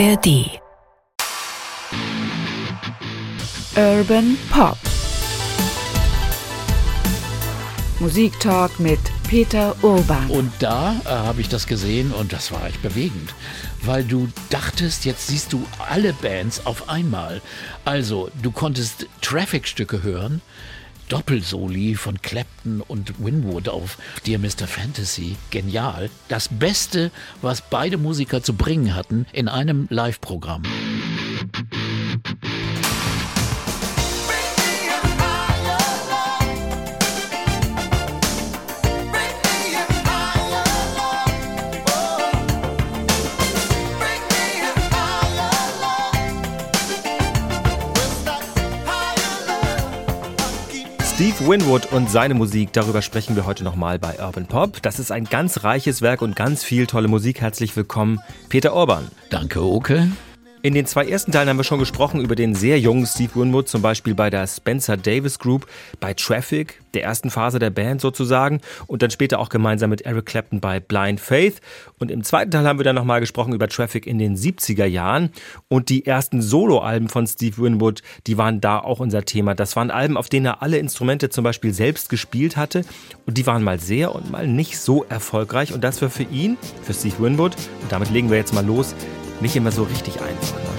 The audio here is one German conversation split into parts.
ARD. Urban Pop. Musiktalk mit Peter Urban. Und da habe ich das gesehen und das war echt bewegend, weil du dachtest, jetzt siehst du alle Bands auf einmal. Also, du konntest Traffic-Stücke hören, Doppelsoli von Clapton und Winwood auf Dear Mr. Fantasy. Genial. Das Beste, was beide Musiker zu bringen hatten in einem Live-Programm. Steve Winwood und seine Musik, darüber sprechen wir heute nochmal bei Urban Pop. Das ist ein ganz reiches Werk und ganz viel tolle Musik. Herzlich willkommen, Peter Urban. Danke, Oke. In den 2 ersten Teilen haben wir schon gesprochen über den sehr jungen Steve Winwood, zum Beispiel bei der Spencer Davis Group, bei Traffic, der ersten Phase der Band sozusagen, und dann später auch gemeinsam mit Eric Clapton bei Blind Faith. Und im zweiten Teil haben wir dann nochmal gesprochen über Traffic in den 70er Jahren und die ersten Soloalben von Steve Winwood, die waren da auch unser Thema. Das waren Alben, auf denen er alle Instrumente zum Beispiel selbst gespielt hatte, und die waren mal sehr und mal nicht so erfolgreich, und das war für ihn, für Steve Winwood, und damit legen wir jetzt mal los, nicht immer so richtig einfach. Ne?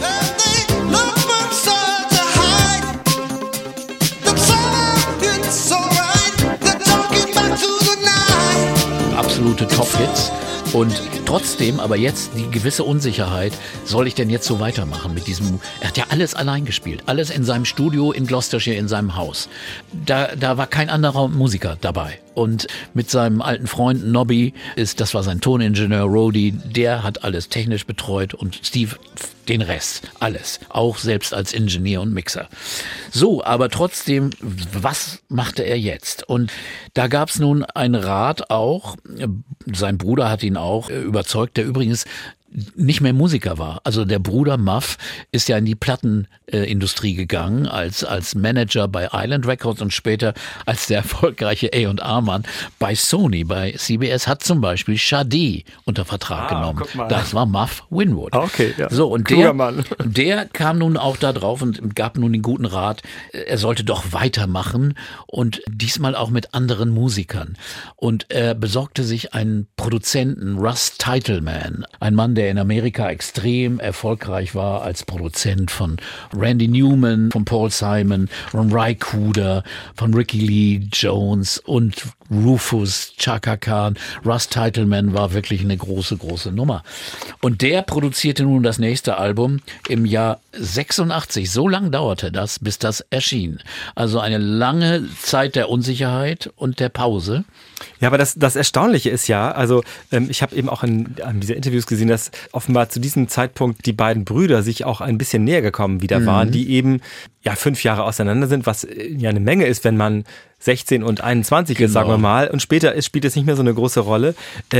Absolute Top-Hits. Und trotzdem, aber jetzt die gewisse Unsicherheit, soll ich denn jetzt so weitermachen mit diesem, er hat ja alles allein gespielt, alles in seinem Studio in Gloucestershire, in seinem Haus. Da war kein anderer Musiker dabei. Und mit seinem alten Freund Nobby, das war sein Toningenieur Rody, der hat alles technisch betreut und Steve den Rest, alles, auch selbst als Ingenieur und Mixer. So, aber trotzdem, was machte er jetzt? Und da gab es nun einen Rat auch, sein Bruder hat ihn auch überzeugt, der übrigens nicht mehr Musiker war. Also der Bruder Muff ist ja in die Plattenindustrie gegangen als Manager bei Island Records und später als der erfolgreiche A&R-Mann bei Sony, bei CBS, hat zum Beispiel Sade unter Vertrag genommen. Das war Muff Winwood. Okay, ja. So, und der kam nun auch da drauf und gab nun den guten Rat, er sollte doch weitermachen und diesmal auch mit anderen Musikern. Und er besorgte sich einen Produzenten, Russ Titelman, ein Mann, der in Amerika extrem erfolgreich war als Produzent von Randy Newman, von Paul Simon, von Ry Cooder, von Ricky Lee Jones und Rufus, Chaka Khan. Russ Titelman war wirklich eine große, große Nummer. Und der produzierte nun das nächste Album im Jahr 86. So lang dauerte das, bis das erschien. Also eine lange Zeit der Unsicherheit und der Pause. Ja, aber das Erstaunliche ist ja, also ich habe eben auch in dieser Interviews gesehen, dass offenbar zu diesem Zeitpunkt die beiden Brüder sich auch ein bisschen näher gekommen wieder waren, die eben 5 Jahre auseinander sind, was ja eine Menge ist, wenn man 16 und 21 ist, sagen wir mal, und später spielt es nicht mehr so eine große Rolle.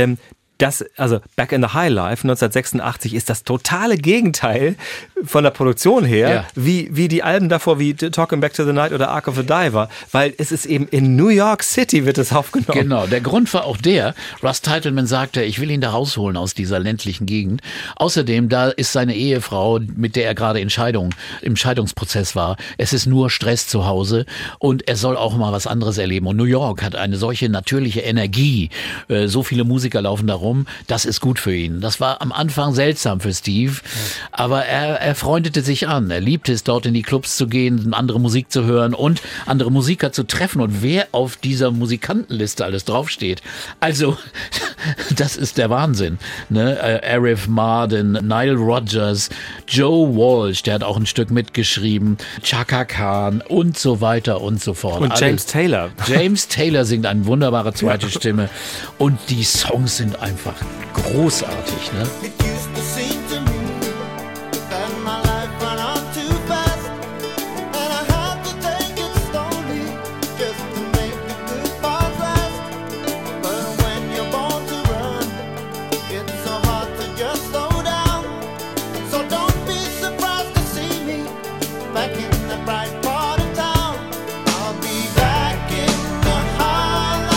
Also Back in the High Life 1986 ist das totale Gegenteil von der Produktion her, wie die Alben davor, wie Talking Back to the Night oder Ark of the Diver, weil es ist eben in New York City wird es aufgenommen. Genau, der Grund war auch Russ Titelman sagte, ich will ihn da rausholen aus dieser ländlichen Gegend. Außerdem, da ist seine Ehefrau, mit der er gerade im Scheidungsprozess war. Es ist nur Stress zu Hause und er soll auch mal was anderes erleben. Und New York hat eine solche natürliche Energie. So viele Musiker laufen da rum. Das ist gut für ihn. Das war am Anfang seltsam für Steve, aber er freundete sich an. Er liebte es, dort in die Clubs zu gehen, andere Musik zu hören und andere Musiker zu treffen. Und wer auf dieser Musikantenliste alles draufsteht, also das ist der Wahnsinn. Ne? Arif Mardin, Nile Rodgers, Joe Walsh, der hat auch ein Stück mitgeschrieben, Chaka Khan und so weiter und so fort. Und James Taylor. James Taylor singt eine wunderbare zweite Stimme und die Songs sind einfach großartig, ne?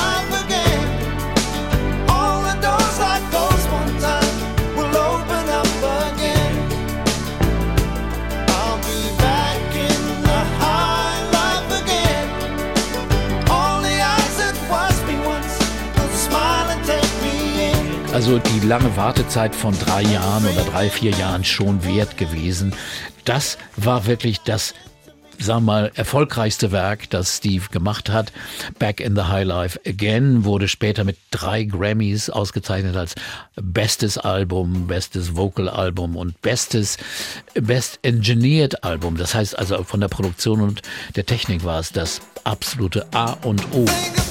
All the doors like those one time will open up. Also die lange Wartezeit von 3 Jahren oder 3-4 Jahren schon wert gewesen. Das war wirklich das, sagen wir mal, erfolgreichste Werk, das Steve gemacht hat. Back in the High Life Again wurde später mit 3 Grammys ausgezeichnet als bestes Album, bestes Vocal-Album und Best Engineered Album. Das heißt also von der Produktion und der Technik war es das absolute A und O.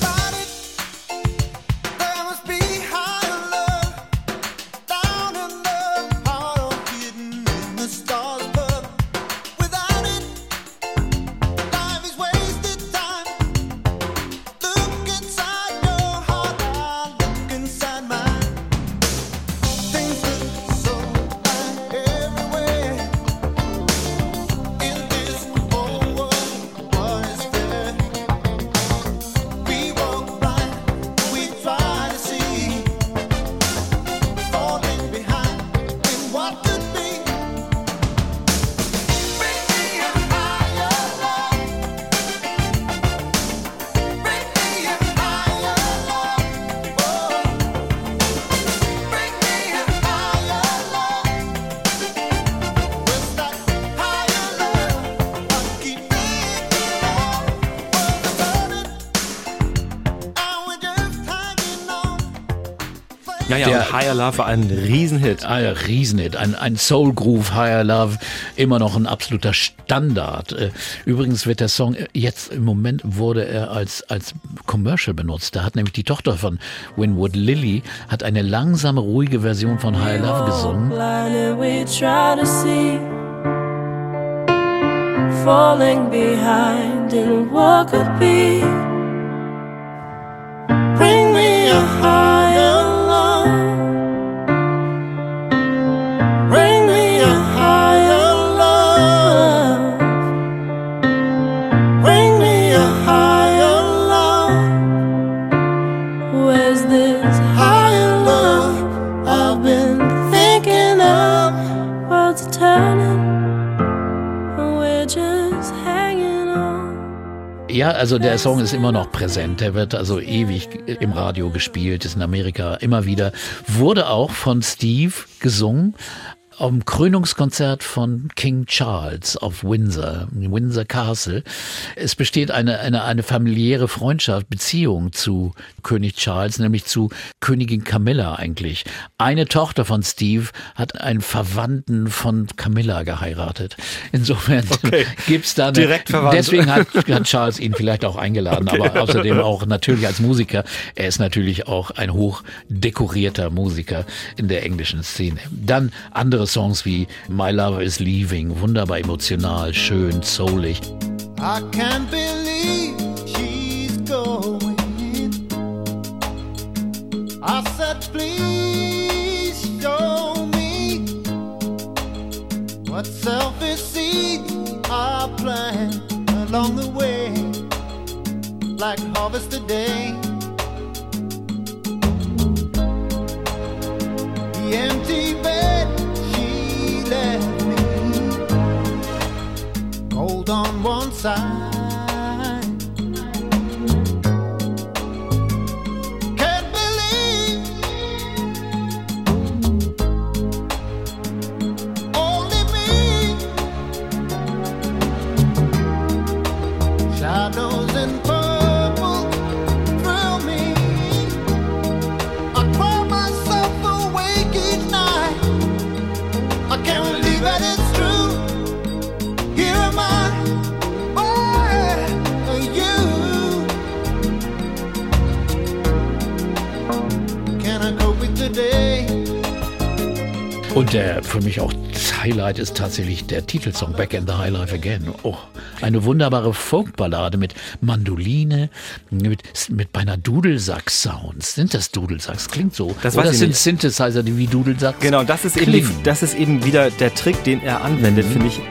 Ja, und Higher Love war ein Riesenhit. Ein Riesenhit, ein Soul Groove, Higher Love, immer noch ein absoluter Standard. Übrigens wird der Song jetzt im Moment wurde er als Commercial benutzt. Da hat nämlich die Tochter von Winwood, Lily, hat eine langsame, ruhige Version von Higher Love gesungen. Falling behind in what could be. Bring me a higher love. Bring me a higher love. Bring me a higher love. Where's this higher love I've been thinking of? World's turning. Ja, also der Song ist immer noch präsent. Der wird also ewig im Radio gespielt, ist in Amerika immer wieder. Wurde auch von Steve gesungen am Krönungskonzert von King Charles auf Windsor Castle. Es besteht eine familiäre Freundschaft, Beziehung zu König Charles, nämlich zu Königin Camilla eigentlich. Eine Tochter von Steve hat einen Verwandten von Camilla geheiratet. Insofern gibt's da direkt verwandt. Deswegen hat Charles ihn vielleicht auch eingeladen, aber außerdem auch natürlich als Musiker. Er ist natürlich auch ein hoch dekorierter Musiker in der englischen Szene. Dann andere Songs wie My Lover is Leaving, wunderbar emotional, schön, soulig. I can't believe she's going. I said please show me what selfish seeds are planted along the way, like harvest today. The empty bed she left me, cold on one side. Can't believe only me. Shadows and purple thrill me. I cry myself awake each night. I can't believe that it's true. Here am I, where are you? Can I cope with today? Und der für mich auch das Highlight ist tatsächlich der Titelsong Back in the High Life Again. Oh, eine wunderbare Folkballade mit Mandoline, mit beinahe Dudelsack-Sounds. Sind das Dudelsax? Klingt so. Oder sind Synthesizer, die wie Dudelsax Genau, das ist eben wieder der Trick, den er anwendet, finde ich.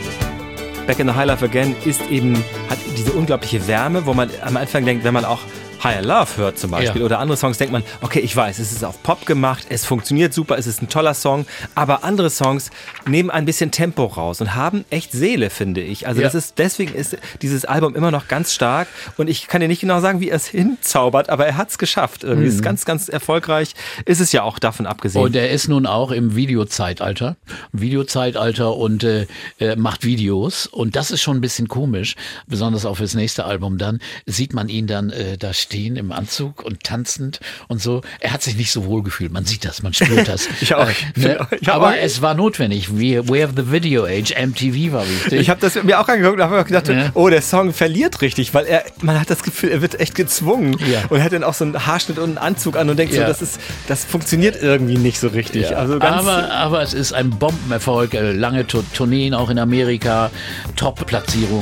Back in the High Life Again hat diese unglaubliche Wärme, wo man am Anfang denkt, wenn man auch Higher Love hört zum Beispiel oder andere Songs, denkt man, okay, ich weiß, es ist auf Pop gemacht, es funktioniert super, es ist ein toller Song, aber andere Songs nehmen ein bisschen Tempo raus und haben echt Seele, finde ich. Also deswegen ist dieses Album immer noch ganz stark und ich kann dir nicht genau sagen, wie er es hinzaubert, aber er hat es geschafft. Irgendwie ist ganz, ganz erfolgreich, ist es ja auch davon abgesehen. Und er ist nun auch im Videozeitalter und macht Videos und das ist schon ein bisschen komisch, besonders auch fürs nächste Album. Dann sieht man ihn dann da stehen im Anzug und tanzend und so. Er hat sich nicht so wohl gefühlt, man sieht das, man spürt das. Ich auch. Aber es war notwendig. We have the video age, MTV war wichtig. Ich habe das mir auch angeguckt und habe gedacht, oh, der Song verliert richtig, weil man hat das Gefühl, er wird echt gezwungen und hat dann auch so einen Haarschnitt und einen Anzug an und denkt so, das funktioniert irgendwie nicht so richtig. Ja. Also ganz aber es ist ein Bombenerfolg, lange Tourneen auch in Amerika, Top-Platzierung.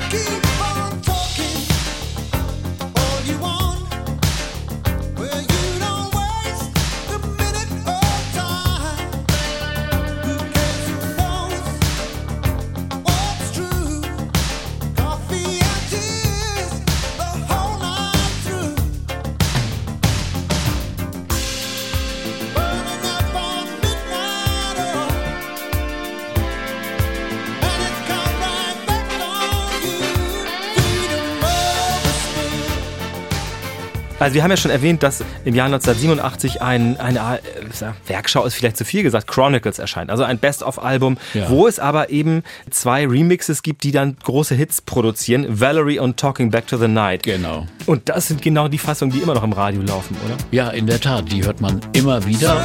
Also wir haben ja schon erwähnt, dass im Jahr 1987 eine Werkschau ist vielleicht zu viel gesagt, Chronicles erscheint. Also ein Best-of-Album, wo es aber eben 2 Remixes gibt, die dann große Hits produzieren. Valerie und Talking Back to the Night. Genau. Und das sind genau die Fassungen, die immer noch im Radio laufen, oder? Ja, in der Tat, die hört man immer wieder.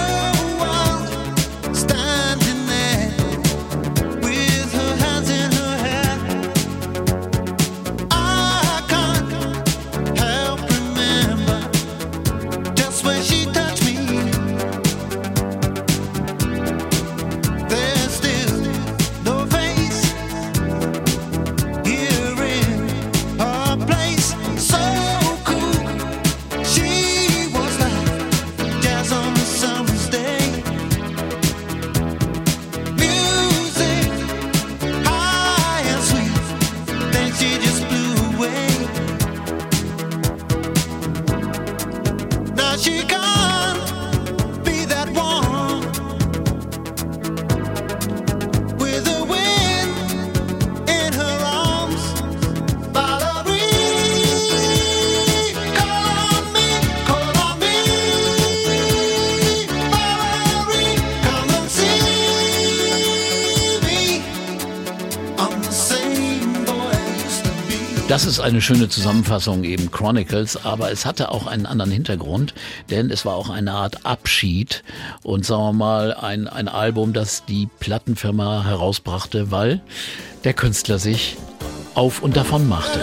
Das ist eine schöne Zusammenfassung, eben Chronicles, aber es hatte auch einen anderen Hintergrund, denn es war auch eine Art Abschied und sagen wir mal ein Album, das die Plattenfirma herausbrachte, weil der Künstler sich auf und davon machte.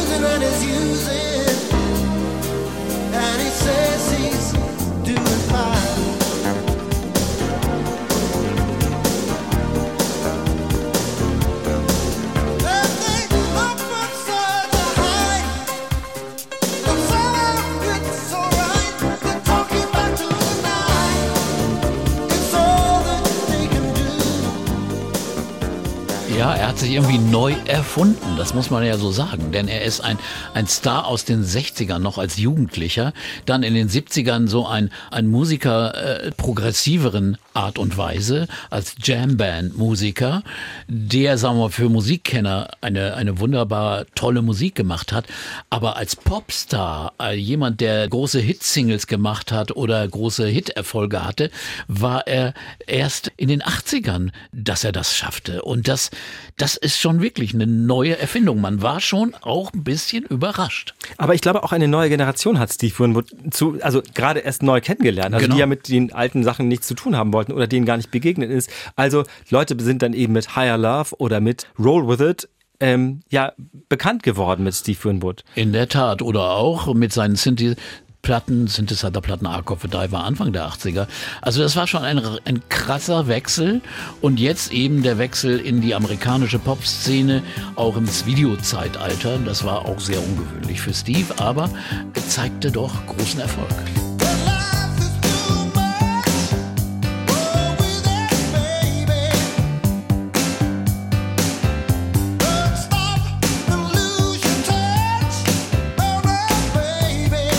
Ja, er hat sich irgendwie neu erfunden, das muss man ja so sagen, denn er ist ein Star aus den 60ern noch als Jugendlicher, dann in den 70ern so ein Musiker progressiveren Art und Weise, als Jamband-Musiker, der, sagen wir, für Musikkenner eine wunderbar tolle Musik gemacht hat, aber als Popstar, jemand, der große Hitsingles gemacht hat oder große Hiterfolge hatte, war er erst in den 80ern, dass er das schaffte und das ist schon wirklich eine neue Erfindung. Man war schon auch ein bisschen überrascht. Aber ich glaube, auch eine neue Generation hat Steve Winwood gerade erst neu kennengelernt. Also die ja mit den alten Sachen nichts zu tun haben wollten oder denen gar nicht begegnet ist. Also Leute sind dann eben mit Higher Love oder mit Roll With It bekannt geworden mit Steve Winwood. In der Tat. Oder auch mit seinen Synthesizer-Platten Ark of a Diver Anfang der 80er. Also das war schon ein krasser Wechsel und jetzt eben der Wechsel in die amerikanische Pop-Szene, auch ins Videozeitalter. Das war auch sehr ungewöhnlich für Steve, aber zeigte doch großen Erfolg. Baby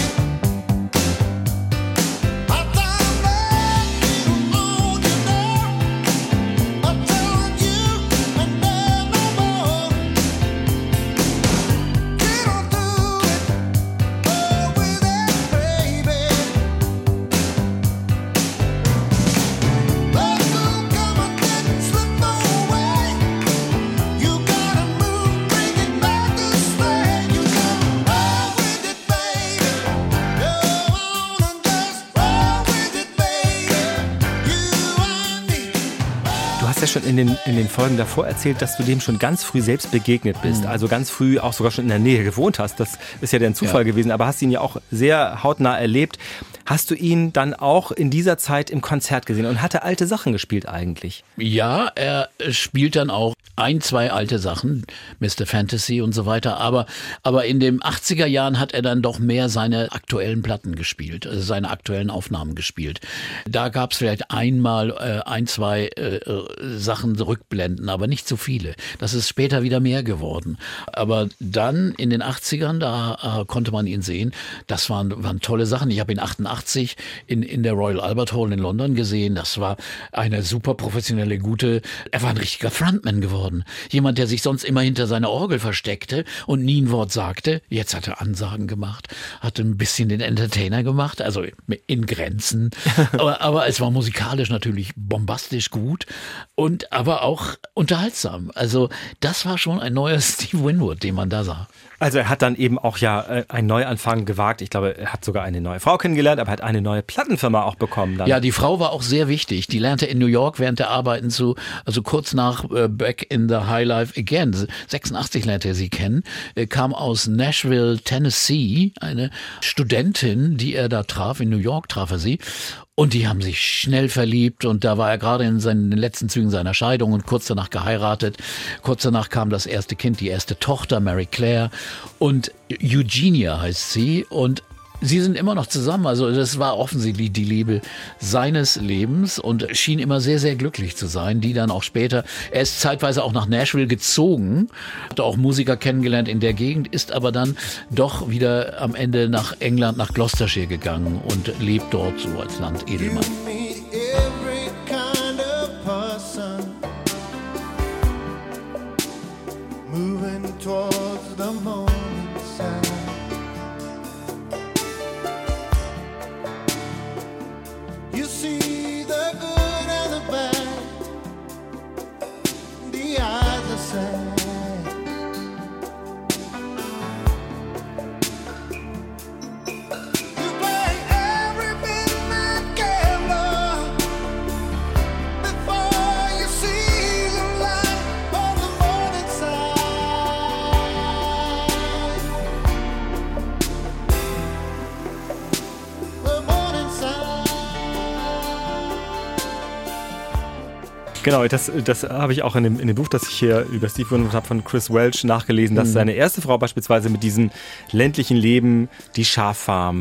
schon in den Folgen davor erzählt, dass du dem schon ganz früh selbst begegnet bist. Also ganz früh auch sogar schon in der Nähe gewohnt hast. Das ist ja dein Zufall gewesen, aber hast ihn ja auch sehr hautnah erlebt. Hast du ihn dann auch in dieser Zeit im Konzert gesehen und hat er alte Sachen gespielt eigentlich? Ja, er spielt dann auch 2 alte Sachen, Mr. Fantasy und so weiter, aber in den 80er Jahren hat er dann doch mehr seine aktuellen Platten gespielt, also seine aktuellen Aufnahmen gespielt. Da gab es vielleicht einmal 2 Sachen rückblenden, aber nicht so viele. Das ist später wieder mehr geworden. Aber dann in den 80ern, da konnte man ihn sehen, das waren tolle Sachen. Ich habe ihn 88 in der Royal Albert Hall in London gesehen. Das war eine super professionelle, er war ein richtiger Frontman geworden. Jemand, der sich sonst immer hinter seiner Orgel versteckte und nie ein Wort sagte. Jetzt hat er Ansagen gemacht, hat ein bisschen den Entertainer gemacht, also in Grenzen. aber es war musikalisch natürlich bombastisch gut und aber auch unterhaltsam. Also das war schon ein neuer Steve Winwood, den man da sah. Also er hat dann eben auch einen Neuanfang gewagt. Ich glaube, er hat sogar eine neue Frau kennengelernt, aber er hat eine neue Plattenfirma auch bekommen. Dann. Ja, die Frau war auch sehr wichtig. Die lernte in New York während der Arbeiten also kurz nach Back in the High Life Again. 86 lernte er sie kennen, kam aus Nashville, Tennessee, eine Studentin, die er da traf. In New York traf er sie. Und die haben sich schnell verliebt und da war er gerade in den letzten Zügen seiner Scheidung und kurz danach geheiratet. Kurz danach kam das erste Kind, die erste Tochter, Mary Claire, und Eugenia heißt sie, und sie sind immer noch zusammen, also das war offensichtlich die Liebe seines Lebens und schien immer sehr, sehr glücklich zu sein, die dann auch später, er ist zeitweise auch nach Nashville gezogen, hat auch Musiker kennengelernt in der Gegend, ist aber dann doch wieder am Ende nach England, nach Gloucestershire gegangen und lebt dort so als Landedelmann. Genau, das habe ich auch in dem Buch, das ich hier über Steve Winwood habe, von Chris Welch nachgelesen, dass seine erste Frau beispielsweise mit diesem ländlichen Leben, die Schaffarm,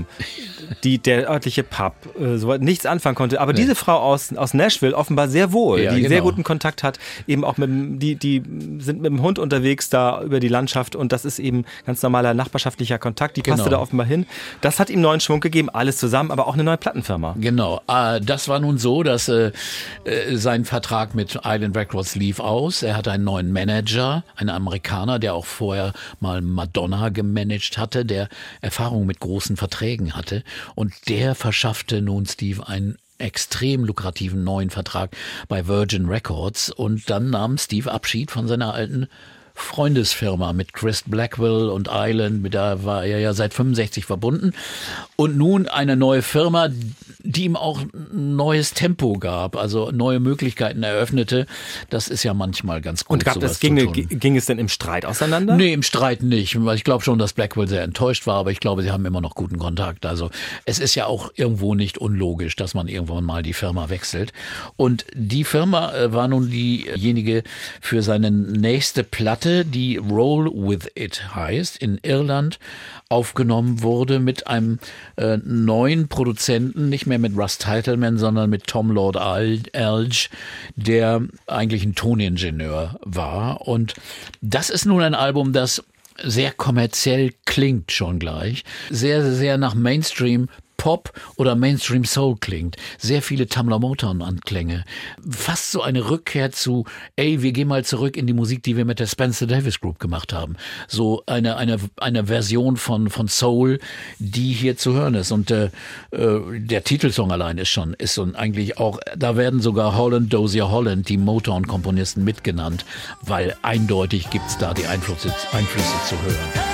der örtliche Pub, so nichts anfangen konnte. Aber diese Frau aus Nashville offenbar sehr wohl, die sehr guten Kontakt hat, eben auch die sind mit dem Hund unterwegs da über die Landschaft und das ist eben ganz normaler nachbarschaftlicher Kontakt, die passte da offenbar hin. Das hat ihm neuen Schwung gegeben, alles zusammen, aber auch eine neue Plattenfirma. Genau, das war nun so, dass sein Vertrag mit Island Records lief aus. Er hatte einen neuen Manager, einen Amerikaner, der auch vorher mal Madonna gemanagt hatte, der Erfahrung mit großen Verträgen hatte. Und der verschaffte nun Steve einen extrem lukrativen neuen Vertrag bei Virgin Records. Und dann nahm Steve Abschied von seiner alten Freundesfirma mit Chris Blackwell und Island, mit der war er ja seit 65 verbunden. Und nun eine neue Firma, die ihm auch ein neues Tempo gab, also neue Möglichkeiten eröffnete. Das ist ja manchmal ganz gut. Und ging es denn im Streit auseinander? Nee, im Streit nicht, weil ich glaube schon, dass Blackwell sehr enttäuscht war, aber ich glaube, sie haben immer noch guten Kontakt. Also es ist ja auch irgendwo nicht unlogisch, dass man irgendwann mal die Firma wechselt. Und die Firma war nun diejenige für seine nächste Platte, die Roll With It heißt, in Irland aufgenommen wurde mit einem neuen Produzenten, nicht mehr mit Russ Titelman, sondern mit Tom Lord Alge, der eigentlich ein Toningenieur war. Und das ist nun ein Album, das sehr kommerziell klingt schon gleich, sehr, sehr nach Mainstream Pop oder Mainstream Soul klingt. Sehr viele Tamla Motown-Anklänge. Fast so eine Rückkehr zu, wir gehen mal zurück in die Musik, die wir mit der Spencer Davis Group gemacht haben. So eine Version von Soul, die hier zu hören ist. Und der Titelsong allein ist so eigentlich auch, da werden sogar Dozier Holland, die Motown-Komponisten mitgenannt, weil eindeutig gibt's da die Einflüsse zu hören.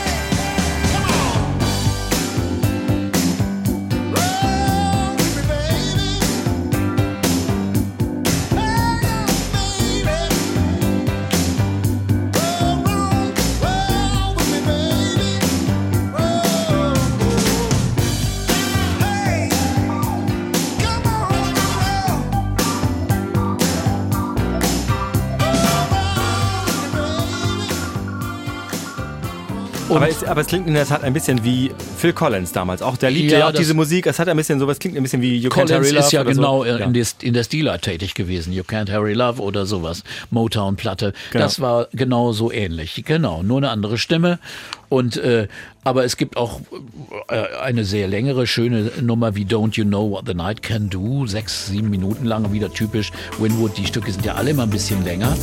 Aber es klingt in der Tat ein bisschen wie Phil Collins damals. Auch der liebte ja auch diese Musik. Es hat ein bisschen sowas, klingt ein bisschen wie You Can't Hurry Love. Collins ist ja genau so. in der Stila tätig gewesen. You Can't Hurry Love oder sowas. Motown-Platte. Genau. Das war genau so ähnlich. Genau, nur eine andere Stimme. Und aber es gibt auch eine sehr längere, schöne Nummer wie Don't You Know What the Night Can Do. 6-7 Minuten lang, wieder typisch Winwood. Die Stücke sind ja alle immer ein bisschen länger.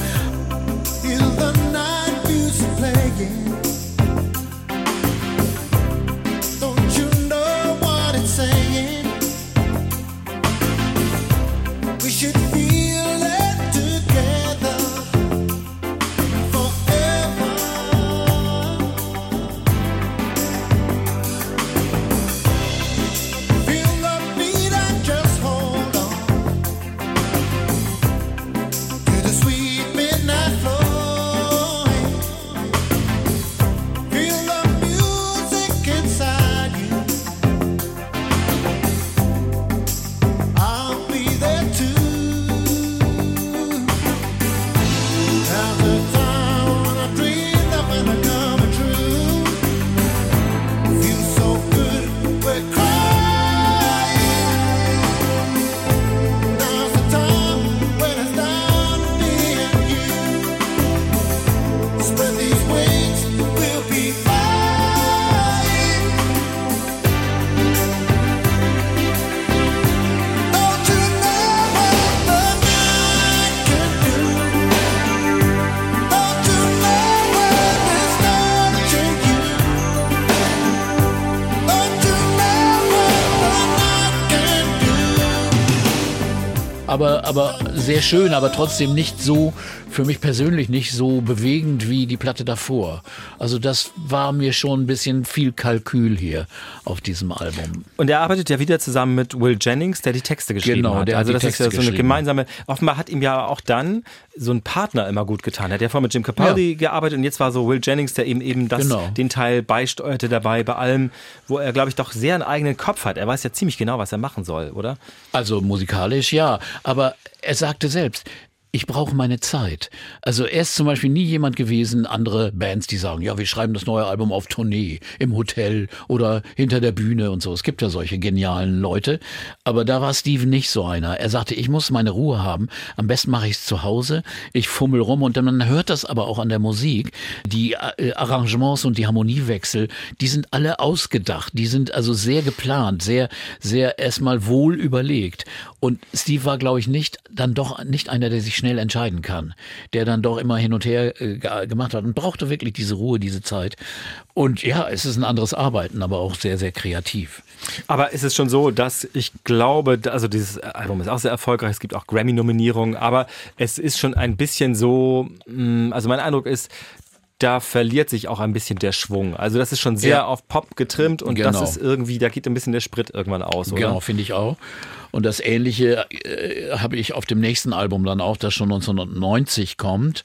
Aber sehr schön, aber trotzdem nicht so, für mich persönlich nicht so bewegend wie die Platte davor. Also das war mir schon ein bisschen viel Kalkül hier auf diesem Album. Und er arbeitet ja wieder zusammen mit Will Jennings, der die Texte geschrieben hat. Genau, also das Texte ist ja so eine gemeinsame, offenbar hat ihm ja auch dann so ein Partner immer gut getan. Er hat ja vorher mit Jim Capaldi gearbeitet und jetzt war so Will Jennings, der eben den Teil beisteuerte dabei, bei allem, wo er, glaube ich, doch sehr einen eigenen Kopf hat. Er weiß ja ziemlich genau, was er machen soll, oder? Also musikalisch ja, aber er sagte selbst, ich brauche meine Zeit. Also er ist zum Beispiel nie jemand gewesen, andere Bands, die sagen, ja, wir schreiben das neue Album auf Tournee, im Hotel oder hinter der Bühne und so. Es gibt ja solche genialen Leute. Aber da war Steven nicht so einer. Er sagte, ich muss meine Ruhe haben. Am besten mache ich es zu Hause. Ich fummel rum und dann hört das aber auch an der Musik. Die Arrangements und die Harmoniewechsel, die sind alle ausgedacht. Die sind also sehr geplant, sehr, sehr erstmal wohl überlegt. Und Steve war, glaube ich, nicht einer, der sich schnell entscheiden kann, der dann doch immer hin und her gemacht hat und brauchte wirklich diese Ruhe, diese Zeit. Und ja, es ist ein anderes Arbeiten, aber auch sehr, sehr kreativ. Aber ist es schon so, dass ich glaube, also dieses Album ist auch sehr erfolgreich, es gibt auch Grammy-Nominierungen, aber es ist schon ein bisschen so, also mein Eindruck ist, da verliert sich auch ein bisschen der Schwung. Also das ist schon sehr auf Pop getrimmt und das ist irgendwie, da geht ein bisschen der Sprit irgendwann aus, oder? Genau, finde ich auch. Und das Ähnliche habe ich auf dem nächsten Album dann auch, das schon 1990 kommt.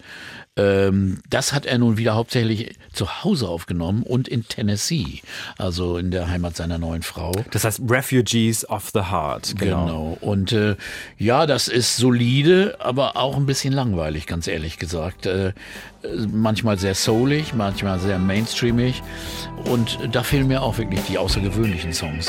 Das hat er nun wieder hauptsächlich zu Hause aufgenommen und in Tennessee, also in der Heimat seiner neuen Frau. Das heißt Refugees of the Heart. Genau. Und ja, das ist solide, aber auch ein bisschen langweilig, ganz ehrlich gesagt. Manchmal sehr soulig, manchmal sehr mainstreamig. Und da fehlen mir auch wirklich die außergewöhnlichen Songs.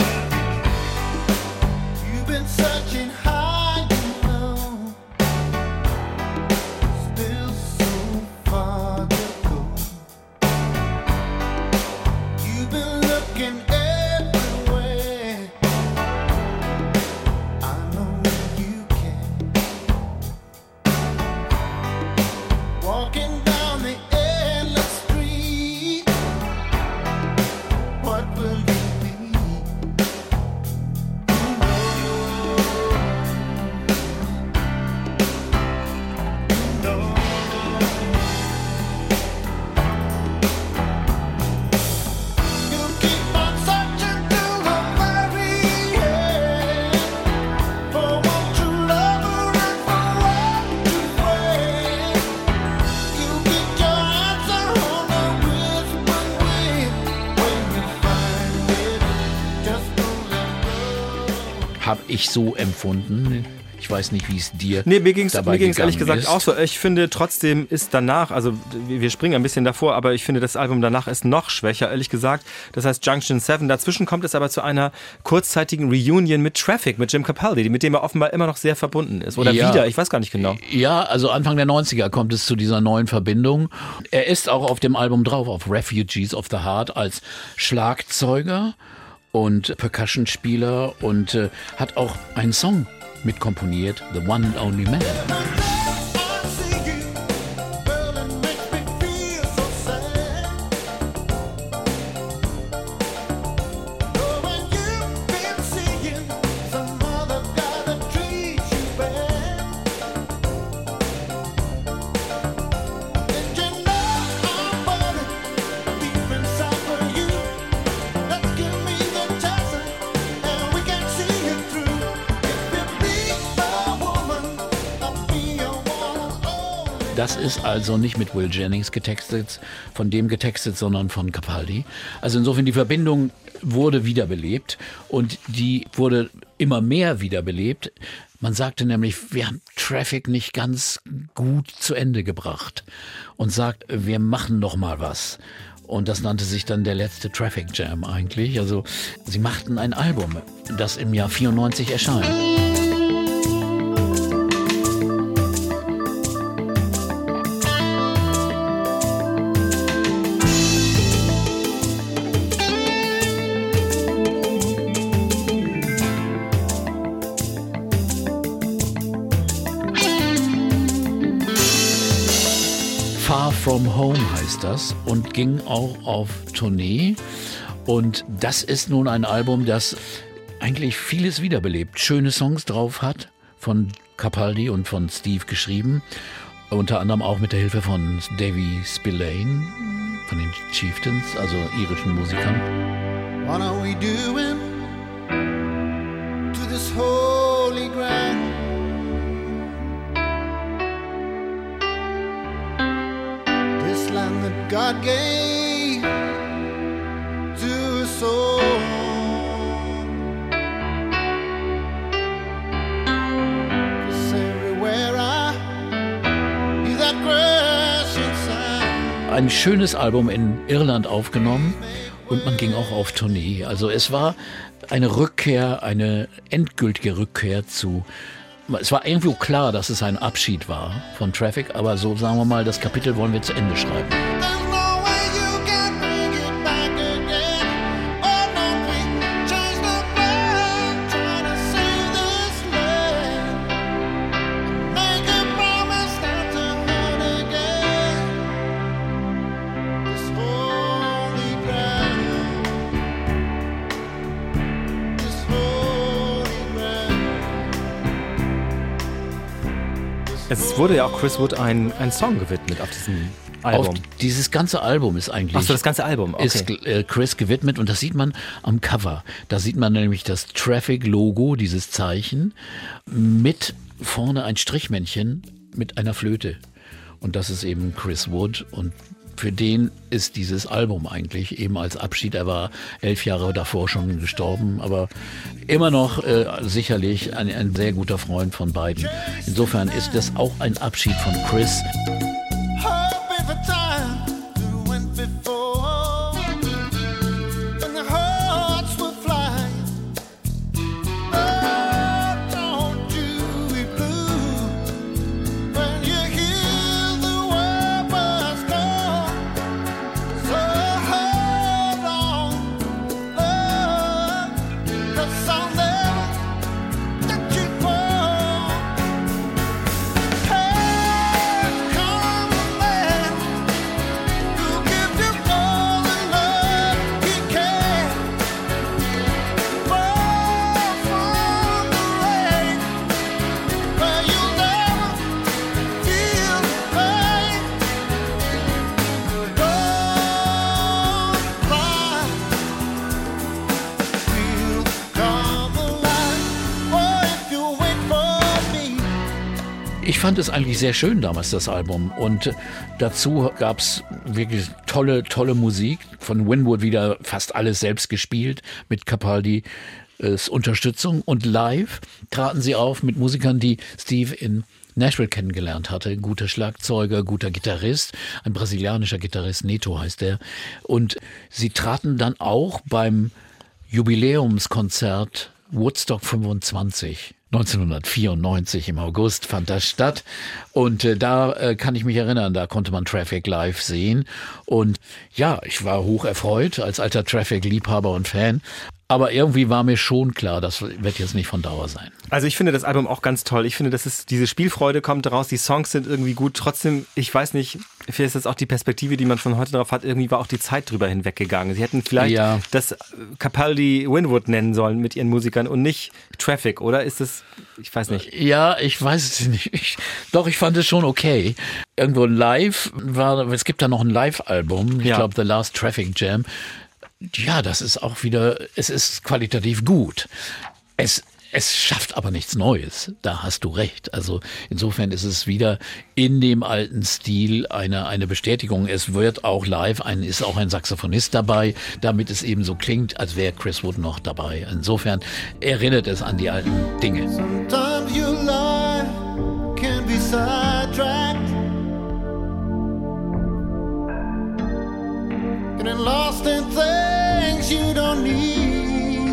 Habe ich so empfunden. Ich weiß nicht, wie es dir mir ging's dabei ehrlich gesagt ist. auch so. Ich finde trotzdem ist danach, also wir springen ein bisschen davor, aber ich finde das Album danach ist noch schwächer, ehrlich gesagt. Das heißt Junction 7. Dazwischen kommt es aber zu einer kurzzeitigen Reunion mit Traffic, mit Jim Capaldi, mit dem er offenbar immer noch sehr verbunden ist. Oder wieder, ich weiß gar nicht genau. Ja, also Anfang der 90er kommt es zu dieser neuen Verbindung. Er ist auch auf dem Album drauf, auf Refugees of the Heart, als Schlagzeuger und Percussionspieler und hat auch einen Song mitkomponiert, The One and Only Man. Das ist also nicht mit Will Jennings getextet, von dem getextet, sondern von Capaldi. Also insofern, die Verbindung wurde wiederbelebt und die wurde immer mehr wiederbelebt. Man sagte nämlich, wir haben Traffic nicht ganz gut zu Ende gebracht und sagt, wir machen noch mal was. Und das nannte sich dann der letzte Traffic Jam eigentlich. Also sie machten ein Album, das im Jahr 94 erscheint. Far From Home heißt das und ging auch auf Tournee. Und das ist nun ein Album, das eigentlich vieles wiederbelebt, schöne Songs drauf hat, von Capaldi und von Steve geschrieben. Unter anderem auch mit der Hilfe von Davy Spillane, von den Chieftains, also irischen Musikern. What are we doing to this holy ground? This land that God gave to us all. 'Cause everywhere I hear that crashing sound. Ein schönes Album in Irland aufgenommen und man ging auch auf Tournee. Also es war eine Rückkehr, eine endgültige Rückkehr zu... Es war irgendwo klar, dass es ein Abschied war von Traffic, aber so sagen wir mal, das Kapitel wollen wir zu Ende schreiben. There's no way you can bring it back again. Oh no, we change the plan, try to save this land. Make a promise not to hurt again. This holy ground. This holy ground. Es wurde ja auch Chris Wood ein Song gewidmet auf diesem Album. Auf dieses ganze Album ist eigentlich... Ach so, das ganze Album, okay. Ist Chris gewidmet und das sieht man am Cover. Da sieht man nämlich das Traffic-Logo, dieses Zeichen, mit vorne ein Strichmännchen mit einer Flöte. Und das ist eben Chris Wood und für den ist dieses Album eigentlich eben als Abschied. Er war 11 Jahre davor schon gestorben, aber immer noch sicherlich ein sehr guter Freund von beiden. Insofern ist das auch ein Abschied von Chris. Hoping for time that went before, and the hearts will fly. Oh, don't you be blue when you hear the word must go. So hold on, love, 'cause I'll never let you go. Hey, come a man who gives you all the love he can. Fall from the rain, where you'll never feel the pain. Don't cry, we'll come alive. Oh, if you wait for me. Ich fand es eigentlich sehr schön damals, das Album. Und dazu gab es wirklich tolle Musik. Von Winwood wieder fast alles selbst gespielt mit Capaldi. Unterstützung. Und live traten sie auf mit Musikern, die Steve in Nashville kennengelernt hatte. Ein guter Schlagzeuger, guter Gitarrist, ein brasilianischer Gitarrist, Neto heißt der. Und sie traten dann auch beim Jubiläumskonzert Woodstock 25. 1994 im August fand das statt und da kann ich mich erinnern, da konnte man Traffic live sehen und ja, ich war hoch erfreut als alter Traffic-Liebhaber und Fan. Aber irgendwie war mir schon klar, das wird jetzt nicht von Dauer sein. Also ich finde das Album auch ganz toll. Ich finde, diese Spielfreude kommt daraus, die Songs sind irgendwie gut. Trotzdem, ich weiß nicht, vielleicht ist das auch die Perspektive, die man von heute drauf hat. Irgendwie war auch die Zeit drüber hinweggegangen. Sie hätten vielleicht das Capaldi-Winwood nennen sollen mit ihren Musikern und nicht Traffic, oder? Ist das, ich weiß nicht. Ja, ich weiß es nicht. Ich fand es schon okay. Irgendwo live es gibt da noch ein Live-Album. Ich glaube, The Last Traffic Jam. Ja, das ist auch wieder, es ist qualitativ gut. Es schafft aber nichts Neues. Da hast du recht. Also insofern ist es wieder in dem alten Stil eine Bestätigung. Es wird auch live, ist auch ein Saxophonist dabei, damit es eben so klingt, als wäre Chris Wood noch dabei. Insofern erinnert es an die alten Dinge. Sometimes your life can be sidetracked, getting lost in things you don't need,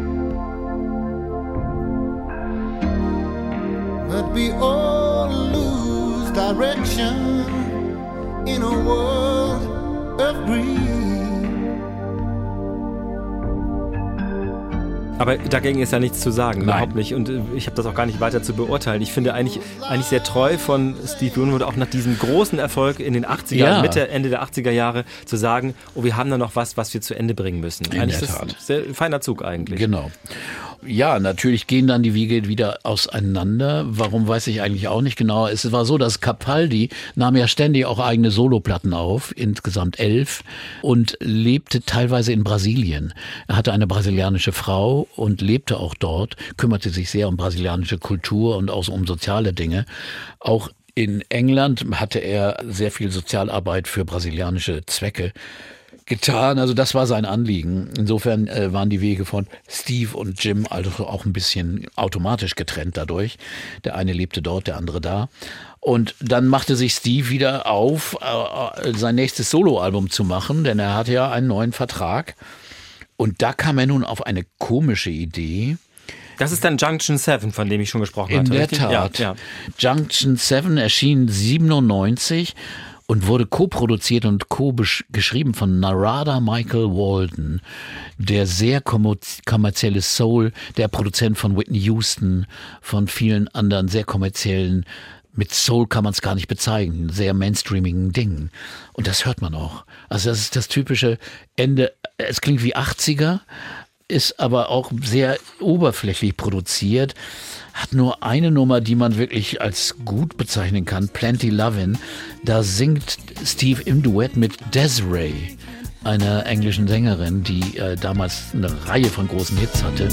but we all lose direction in a world of greed. Aber dagegen ist ja nichts zu sagen, überhaupt nicht. Und ich habe das auch gar nicht weiter zu beurteilen. Ich finde eigentlich sehr treu von Steve Winwood, auch nach diesem großen Erfolg in den 80er, Mitte, Ende der 80er Jahre, zu sagen, oh, wir haben da noch was wir zu Ende bringen müssen. Eigentlich ist das ein sehr feiner Zug eigentlich. Genau. Ja, natürlich gehen dann die Wege wieder auseinander. Warum, weiß ich eigentlich auch nicht genau. Es war so, dass Capaldi nahm ja ständig auch eigene Soloplatten auf, insgesamt 11, und lebte teilweise in Brasilien. Er hatte eine brasilianische Frau und lebte auch dort, kümmerte sich sehr um brasilianische Kultur und auch um soziale Dinge. Auch in England hatte er sehr viel Sozialarbeit für brasilianische Zwecke getan. Also das war sein Anliegen. Insofern waren die Wege von Steve und Jim also auch ein bisschen automatisch getrennt dadurch. Der eine lebte dort, der andere da. Und dann machte sich Steve wieder auf, sein nächstes Soloalbum zu machen, denn er hatte ja einen neuen Vertrag. Und da kam er nun auf eine komische Idee. Das ist dann Junction 7, von dem ich schon gesprochen hatte. In der Tat. Ja. Junction 7 erschien 1997 und wurde co-produziert und co-geschrieben von Narada Michael Walden, der sehr kommerzielle Soul, der Produzent von Whitney Houston, von vielen anderen sehr kommerziellen, mit Soul kann man es gar nicht bezeichnen, sehr mainstreamigen Dingen. Und das hört man auch. Also das ist das typische Ende, es klingt wie 80er, ist aber auch sehr oberflächlich produziert, hat nur eine Nummer, die man wirklich als gut bezeichnen kann, Plenty Lovin'. Da singt Steve im Duett mit Desiree, einer englischen Sängerin, die damals eine Reihe von großen Hits hatte.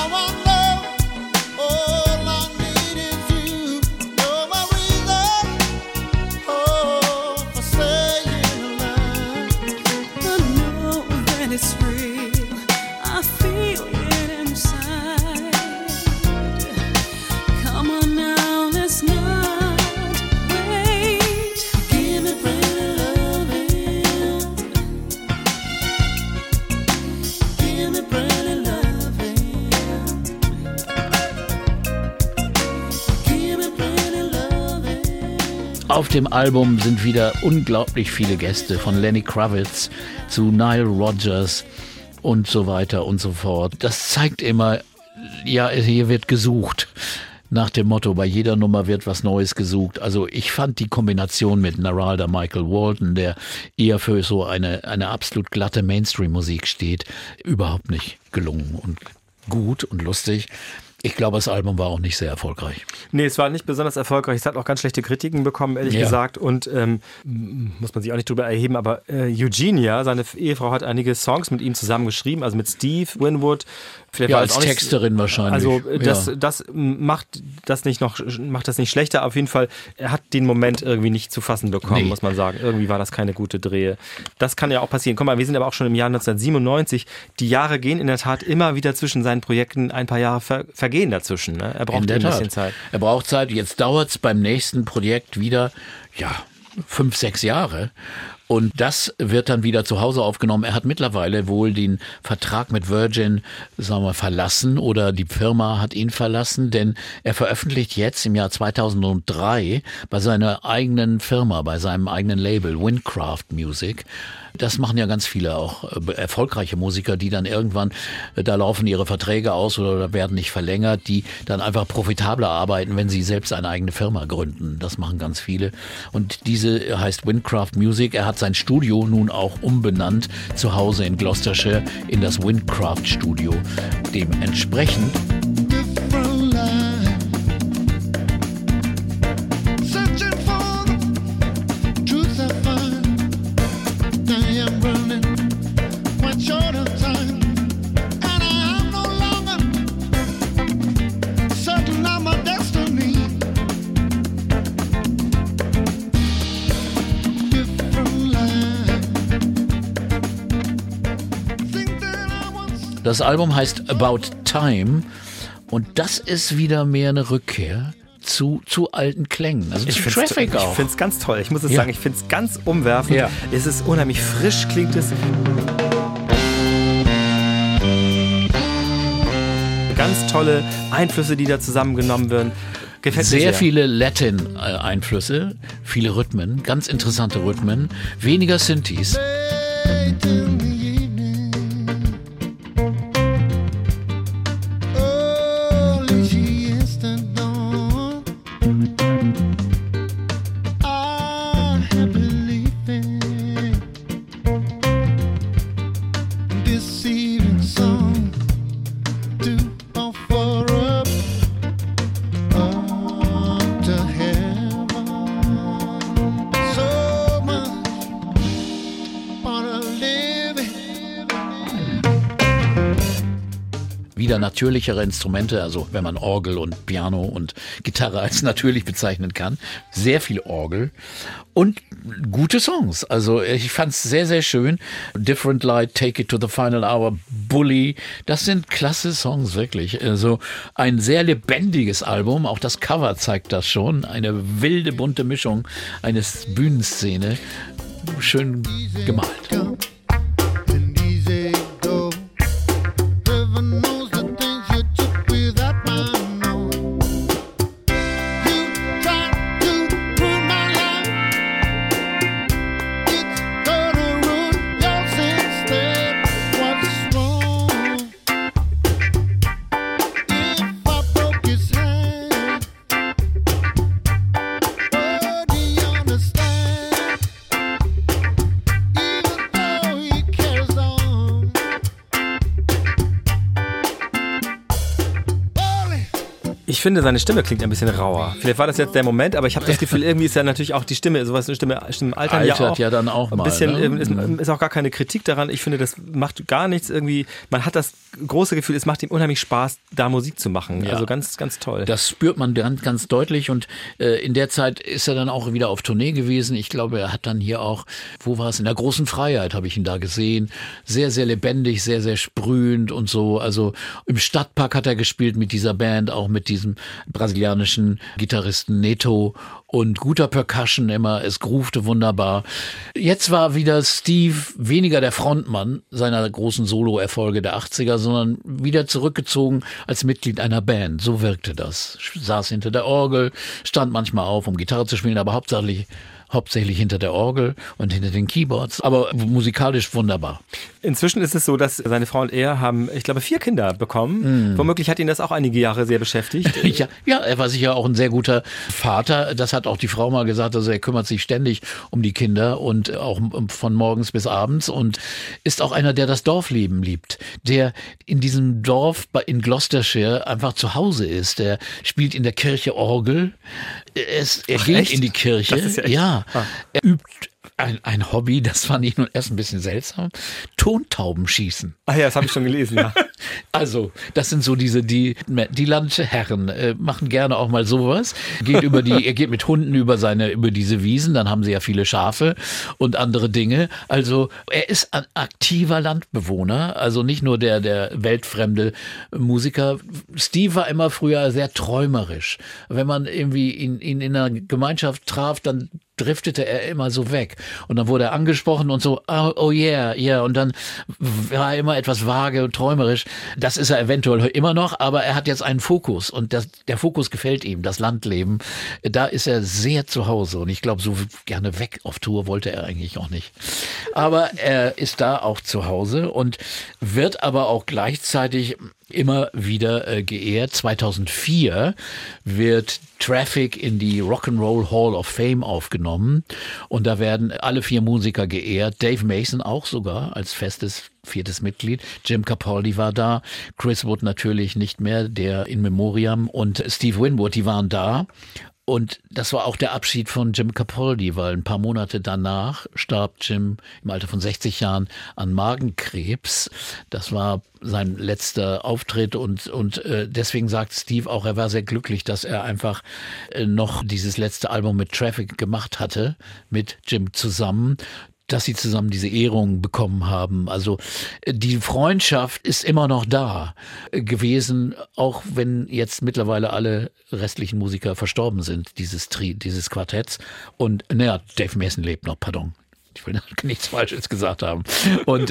Auf dem Album sind wieder unglaublich viele Gäste, von Lenny Kravitz zu Nile Rodgers und so weiter und so fort. Das zeigt immer, ja, hier wird gesucht. Nach dem Motto, bei jeder Nummer wird was Neues gesucht. Also ich fand die Kombination mit Narada Michael Walden, der eher für so eine absolut glatte Mainstream-Musik steht, überhaupt nicht gelungen und gut und lustig. Ich glaube, das Album war auch nicht sehr erfolgreich. Nee, es war nicht besonders erfolgreich. Es hat auch ganz schlechte Kritiken bekommen, ehrlich gesagt. Und muss man sich auch nicht drüber erheben, aber Eugenia, seine Ehefrau, hat einige Songs mit ihm zusammen geschrieben, also mit Steve Winwood. Vielleicht als Texterin wahrscheinlich. Also das macht das nicht schlechter. Auf jeden Fall, er hat den Moment irgendwie nicht zu fassen bekommen, muss man sagen. Irgendwie war das keine gute Drehe. Das kann ja auch passieren. Guck mal, wir sind aber auch schon im Jahr 1997. Die Jahre gehen in der Tat immer wieder zwischen seinen Projekten, ein paar Jahre vergehen dazwischen. Ne? Er braucht ein bisschen Zeit. Er braucht Zeit. Jetzt dauert es beim nächsten Projekt wieder, 5, 6 Jahre. Und das wird dann wieder zu Hause aufgenommen. Er hat mittlerweile wohl den Vertrag mit Virgin, sagen wir, verlassen oder die Firma hat ihn verlassen, denn er veröffentlicht jetzt im Jahr 2003 bei seiner eigenen Firma, bei seinem eigenen Label Windcraft Music. Das machen ja ganz viele auch erfolgreiche Musiker, die dann irgendwann, da laufen ihre Verträge aus oder werden nicht verlängert, die dann einfach profitabler arbeiten, wenn sie selbst eine eigene Firma gründen. Das machen ganz viele. Und diese heißt Windcraft Music. Er hat sein Studio nun auch umbenannt, zu Hause in Gloucestershire, in das Windcraft Studio. Dementsprechend das Album heißt About Time und das ist wieder mehr eine Rückkehr zu alten Klängen. Also zu Traffic auch. Ich finde es ganz toll. Ich muss es sagen, ich finde es ganz umwerfend. Ja. Es ist unheimlich frisch, klingt es. Ganz tolle Einflüsse, die da zusammengenommen werden. Gefällt mir sehr. Viele Latin-Einflüsse, viele Rhythmen, ganz interessante Rhythmen, weniger Synthes. Wieder natürlichere Instrumente, also wenn man Orgel und Piano und Gitarre als natürlich bezeichnen kann. Sehr viel Orgel und gute Songs. Also ich fand es sehr, sehr schön. Different Light, Take It to the Final Hour, Bully, das sind klasse Songs, wirklich. Also ein sehr lebendiges Album, auch das Cover zeigt das schon. Eine wilde, bunte Mischung, eine Bühnenszene, schön gemalt. Ich finde, seine Stimme klingt ein bisschen rauer. Vielleicht war das jetzt der Moment, aber ich habe das Gefühl, irgendwie ist ja natürlich auch die Stimme, sowas eine Stimme altern ja auch. Ja dann auch ein mal. Bisschen, Ne? ist auch gar keine Kritik daran. Ich finde, das macht gar nichts irgendwie. Man hat das große Gefühl, es macht ihm unheimlich Spaß, da Musik zu machen. Ja. Also ganz, ganz toll. Das spürt man ganz, ganz deutlich und in der Zeit ist er dann auch wieder auf Tournee gewesen. Ich glaube, er hat dann hier auch, wo war es? In der Großen Freiheit habe ich ihn da gesehen. Sehr, sehr lebendig, sehr, sehr sprühend und so. Also im Stadtpark hat er gespielt mit dieser Band, auch mit diesem brasilianischen Gitarristen Neto und guter Percussion immer, es groovte wunderbar. Jetzt war wieder Steve weniger der Frontmann seiner großen Solo-Erfolge der 80er, sondern wieder zurückgezogen als Mitglied einer Band. So wirkte das. Saß hinter der Orgel, stand manchmal auf, um Gitarre zu spielen, aber hauptsächlich hinter der Orgel und hinter den Keyboards, aber musikalisch wunderbar. Inzwischen ist es so, dass seine Frau und er haben, ich glaube, 4 Kinder bekommen. Womöglich hat ihn das auch einige Jahre sehr beschäftigt. Ja, er war sicher auch ein sehr guter Vater. Das hat auch die Frau mal gesagt. Also er kümmert sich ständig um die Kinder und auch von morgens bis abends und ist auch einer, der das Dorfleben liebt, der in diesem Dorf in Gloucestershire einfach zu Hause ist. Der spielt in der Kirche Orgel. Er geht echt? in die Kirche. Das ist ja echt- Ja, er übt ein Hobby, das fand ich nun erst ein bisschen seltsam. Tontauben schießen. Ah ja, das habe ich schon gelesen, ja. Also, das sind so die Landherren machen gerne auch mal sowas. Er geht mit Hunden über diese Wiesen, dann haben sie ja viele Schafe und andere Dinge. Also, er ist ein aktiver Landbewohner, also nicht nur der weltfremde Musiker. Steve war immer früher sehr träumerisch. Wenn man irgendwie ihn in einer Gemeinschaft traf, dann driftete er immer so weg. Und dann wurde er angesprochen und so, oh yeah, und dann war er immer etwas vage und träumerisch. Das ist er eventuell immer noch, aber er hat jetzt einen Fokus und der Fokus gefällt ihm, das Landleben. Da ist er sehr zu Hause und ich glaube, so gerne weg auf Tour wollte er eigentlich auch nicht. Aber er ist da auch zu Hause und wird aber auch gleichzeitig immer wieder geehrt. 2004 wird Traffic in die Rock'n'Roll Hall of Fame aufgenommen und da werden alle 4 Musiker geehrt. Dave Mason auch sogar als festes 4. Mitglied. Jim Capaldi war da, Chris Wood natürlich nicht mehr, der In Memoriam und Steve Winwood, die waren da. Und das war auch der Abschied von Jim Capaldi, weil ein paar Monate danach starb Jim im Alter von 60 Jahren an Magenkrebs. Das war sein letzter Auftritt und deswegen sagt Steve auch, er war sehr glücklich, dass er einfach noch dieses letzte Album mit Traffic gemacht hatte, mit Jim zusammen, dass sie zusammen diese Ehrung bekommen haben. Also die Freundschaft ist immer noch da gewesen, auch wenn jetzt mittlerweile alle restlichen Musiker verstorben sind, dieses Quartetts. Und Dave Mason lebt noch, pardon. Ich will nichts Falsches gesagt haben. Und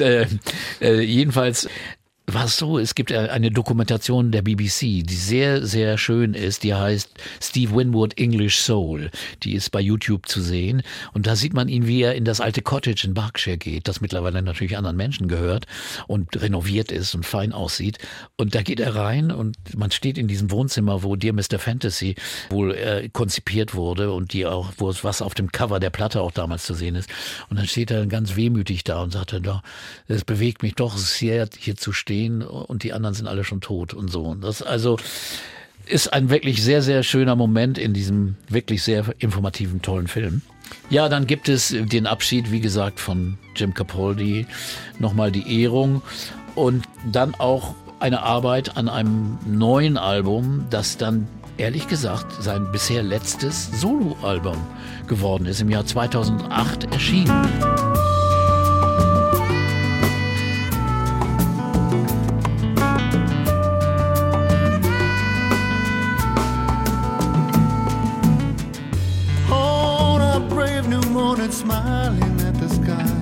jedenfalls war es so, es gibt eine Dokumentation der BBC, die sehr, sehr schön ist, die heißt Steve Winwood English Soul. Die ist bei YouTube zu sehen und da sieht man ihn, wie er in das alte Cottage in Berkshire geht, das mittlerweile natürlich anderen Menschen gehört und renoviert ist und fein aussieht. Und da geht er rein und man steht in diesem Wohnzimmer, wo Dear Mr. Fantasy wohl konzipiert wurde und was auf dem Cover der Platte auch damals zu sehen ist. Und dann steht er ganz wehmütig da und sagt dann, es bewegt mich doch sehr, hier zu stehen und die anderen sind alle schon tot und so. Und das also ist ein wirklich sehr, sehr schöner Moment in diesem wirklich sehr informativen, tollen Film. Ja, dann gibt es den Abschied, wie gesagt, von Jim Capaldi, nochmal die Ehrung und dann auch eine Arbeit an einem neuen Album, das dann ehrlich gesagt sein bisher letztes Soloalbum geworden ist, im Jahr 2008 erschienen. Smiling at the sky.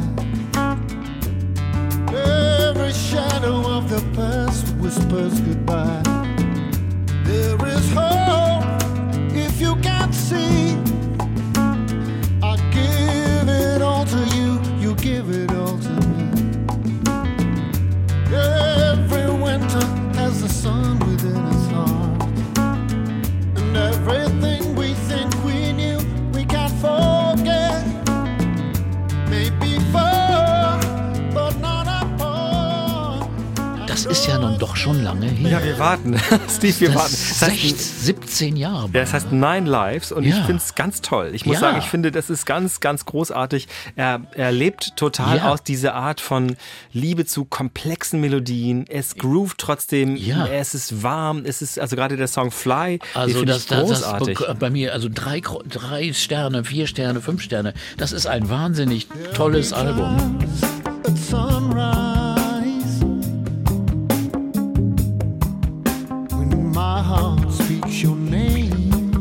Every shadow of the past whispers goodbye. There is hope if you can't see. I give it all to you, you give it all to me. Every winter has the sun within its heart. And everything we think we knew, we can't forget. Das ist ja nun doch schon lange her. Ja, wir warten. Steve, wir warten. Das heißt 17 Jahre. Ja, das heißt 9 Lives und Ja. ich finde es ganz toll. Ich muss Ja. sagen, ich finde, das ist ganz, ganz großartig. Er lebt total Ja. aus dieser Art von Liebe zu komplexen Melodien. Es groovt trotzdem, Ja. es ist warm, es ist, also gerade der Song Fly, den Also finde das ich großartig. bei mir, also 3 Sterne, 4 Sterne, 5 Sterne. Das ist ein wahnsinnig tolles Album. At sunrise, when my heart speaks your name,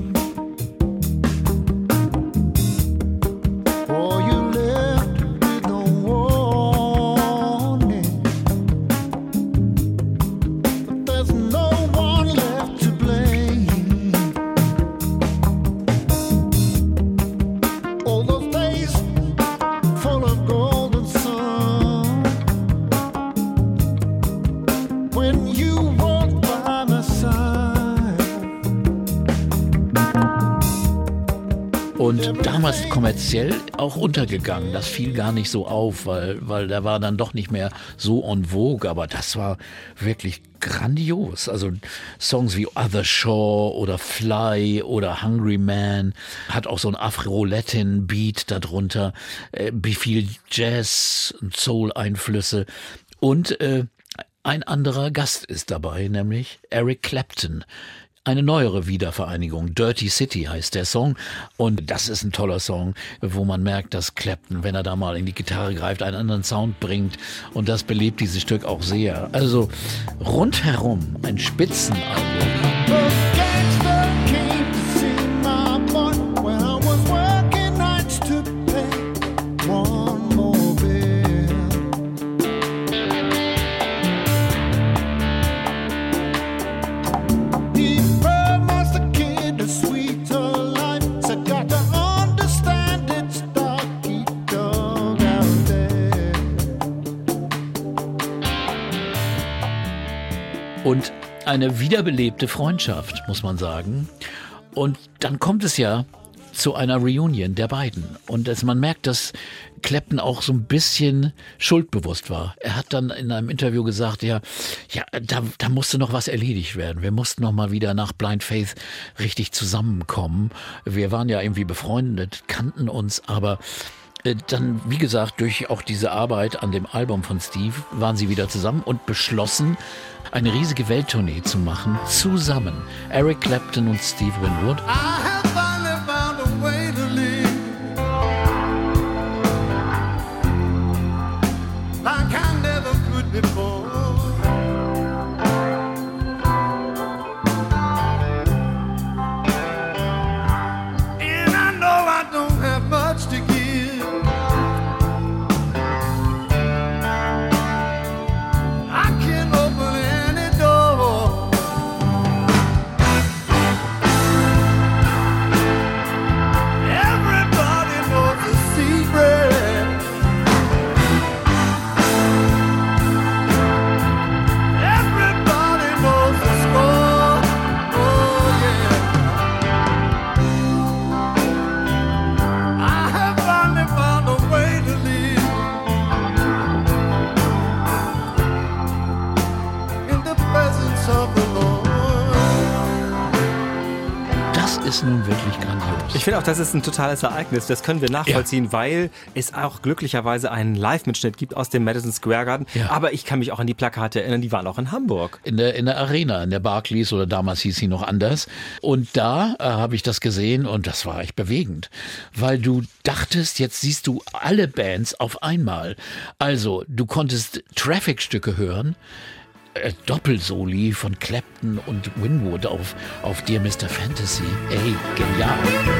for you left with no warning, but there's no one left to blame. All those Und damals kommerziell auch untergegangen. Das fiel gar nicht so auf, weil der war dann doch nicht mehr so en vogue. Aber das war wirklich grandios. Also Songs wie Other Shore oder Fly oder Hungry Man hat auch so ein Afro-Latin-Beat darunter, viel Jazz und Soul-Einflüsse. Und ein anderer Gast ist dabei, nämlich Eric Clapton. Eine neuere Wiedervereinigung, Dirty City heißt der Song, und das ist ein toller Song, wo man merkt, dass Clapton, wenn er da mal in die Gitarre greift, einen anderen Sound bringt, und das belebt dieses Stück auch sehr. Also rundherum ein Spitzenalbum. Und eine wiederbelebte Freundschaft, muss man sagen. Und dann kommt es ja zu einer Reunion der beiden. Und man merkt, dass Clapton auch so ein bisschen schuldbewusst war. Er hat dann in einem Interview gesagt, da musste noch was erledigt werden. Wir mussten noch mal wieder nach Blind Faith richtig zusammenkommen. Wir waren ja irgendwie befreundet, kannten uns, aber dann, wie gesagt, durch auch diese Arbeit an dem Album von Steve waren sie wieder zusammen und beschlossen, eine riesige Welttournee zu machen, zusammen. Eric Clapton und Steve Winwood. Ist nun wirklich grandios. Ich finde auch, das ist ein totales Ereignis. Das können wir nachvollziehen, weil es auch glücklicherweise einen Live-Mitschnitt gibt aus dem Madison Square Garden. Ja. Aber ich kann mich auch an die Plakate erinnern, die waren auch in Hamburg. In der Arena, in der Barclays, oder damals hieß sie noch anders. Und da habe ich das gesehen und das war echt bewegend. Weil du dachtest, jetzt siehst du alle Bands auf einmal. Also, du konntest Traffic-Stücke hören, Doppelsoli von Clapton und Winwood auf Dear Mr. Fantasy. Ey, genial.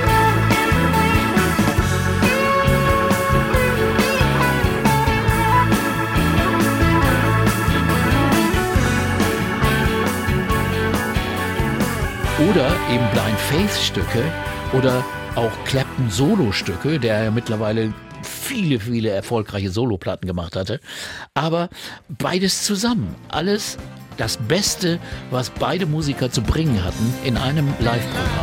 Oder eben Blind Faith Stücke oder auch Clapton Solo-Stücke, der ja mittlerweile viele erfolgreiche Soloplatten gemacht hatte. Aber beides zusammen. Alles das Beste, was beide Musiker zu bringen hatten in einem Live-Programm.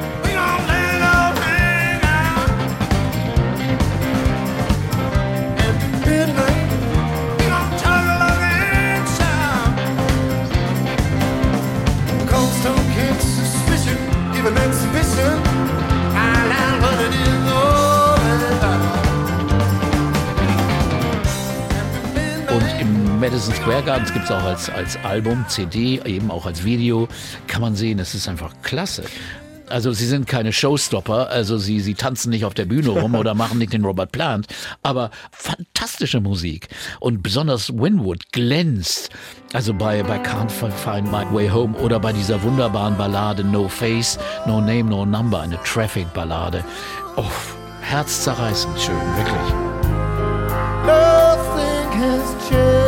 Madison Square Gardens gibt es auch als Album, CD, eben auch als Video, kann man sehen, es ist einfach klasse. Also sie sind keine Showstopper, also sie tanzen nicht auf der Bühne rum oder machen nicht den Robert Plant, aber fantastische Musik. Und besonders Winwood glänzt, also bei Can't Find My Way Home oder bei dieser wunderbaren Ballade No Face, No Name, No Number, eine Traffic-Ballade. Oh, herzzerreißend schön, wirklich. Nothing has changed.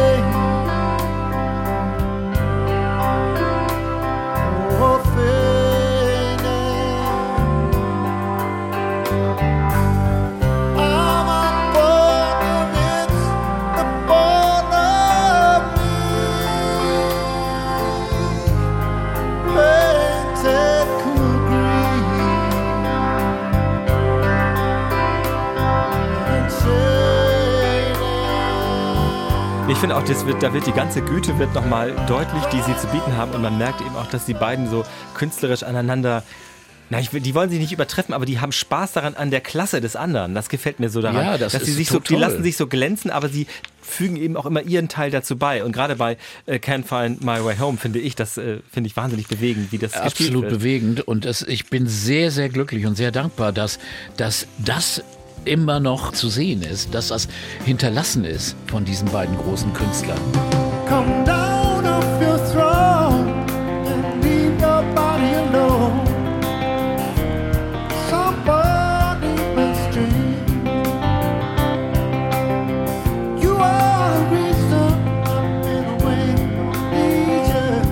finde auch, da wird die ganze Güte wird nochmal deutlich, die sie zu bieten haben. Und man merkt eben auch, dass die beiden so künstlerisch aneinander... die wollen sich nicht übertreffen, aber die haben Spaß daran an der Klasse des anderen. Das gefällt mir so daran. Ja, das dass sie ist sich so die toll. lassen sich so glänzen, aber sie fügen eben auch immer ihren Teil dazu bei. Und gerade bei Can't Find My Way Home finde ich wahnsinnig bewegend, wie das gespielt Absolut wird. bewegend. Und ich bin sehr, sehr glücklich und sehr dankbar, dass das immer noch zu sehen ist, dass das hinterlassen ist von diesen beiden großen Künstlern. Come down off your throne and leave your body alone. Somebody must dream. You are the reason I've been away from Egypt.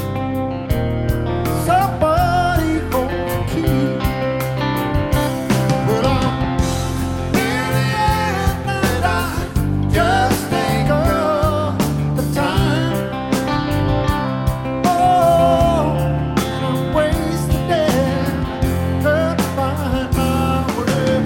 Somebody holds the key. But I'm in the end and I just think of the time. Oh, I'm wasted there. Can't find my way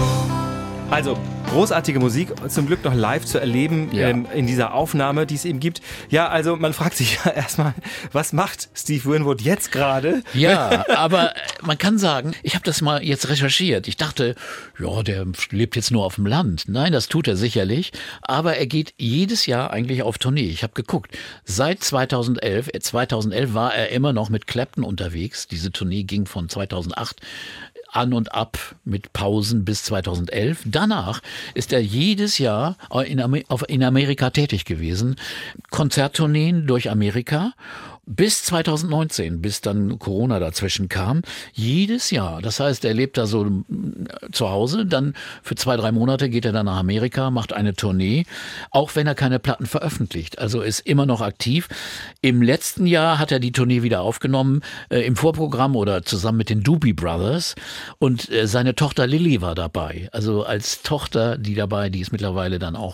home. Also, großartige Musik, zum Glück noch live zu erleben Ja. in dieser Aufnahme, die es eben gibt. Ja, also man fragt sich ja erstmal, was macht Steve Winwood jetzt gerade? Ja, aber man kann sagen, ich habe das mal jetzt recherchiert. Ich dachte, ja, der lebt jetzt nur auf dem Land. Nein, das tut er sicherlich. Aber er geht jedes Jahr eigentlich auf Tournee. Ich habe geguckt. Seit 2011 war er immer noch mit Clapton unterwegs. Diese Tournee ging von 2008 an und ab mit Pausen bis 2011. Danach ist er jedes Jahr in Amerika tätig gewesen. Konzerttourneen durch Amerika. Bis 2019, bis dann Corona dazwischen kam, jedes Jahr. Das heißt, er lebt da so zu Hause, dann für 2-3 Monate geht er dann nach Amerika, macht eine Tournee, auch wenn er keine Platten veröffentlicht. Also ist immer noch aktiv. Im letzten Jahr hat er die Tournee wieder aufgenommen, im Vorprogramm oder zusammen mit den Doobie Brothers. Und seine Tochter Lily war dabei. Also als Tochter, die ist mittlerweile dann auch